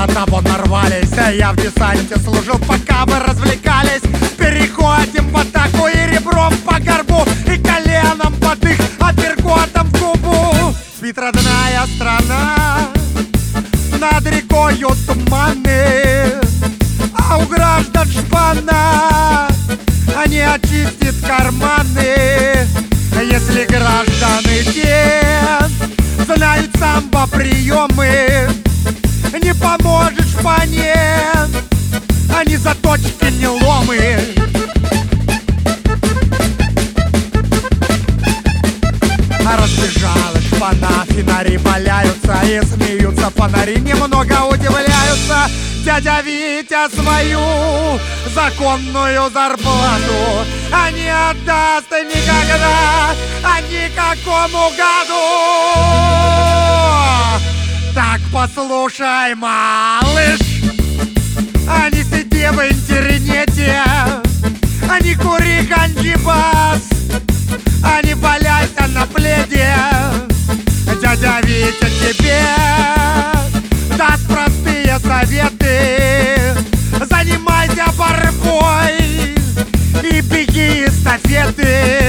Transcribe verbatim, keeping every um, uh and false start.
на того нарвались. Я в десанте служил, пока вы развлекались. Переходим в атаку и ребром по горбу, и коленом под их апперготом в губу. Спит родная страна, над рекою туманы, а у граждан шпана не очистит карманы. Если граждане те знают самбо-приемы, не поможет шпане, они заточки не ломы. А разбежалась шпана, фонари валяются и смеются фонари, немного удивляются. Дядя Витя свою законную зарплату а не отдаст никогда, а никакому гаду. Так послушай, малыш, а не сиди в интернете, а не кури ганджибас, а не валяйся на пледе. Дядя Витя тебе даст простые советы. Занимайся борьбой и беги эстафеты.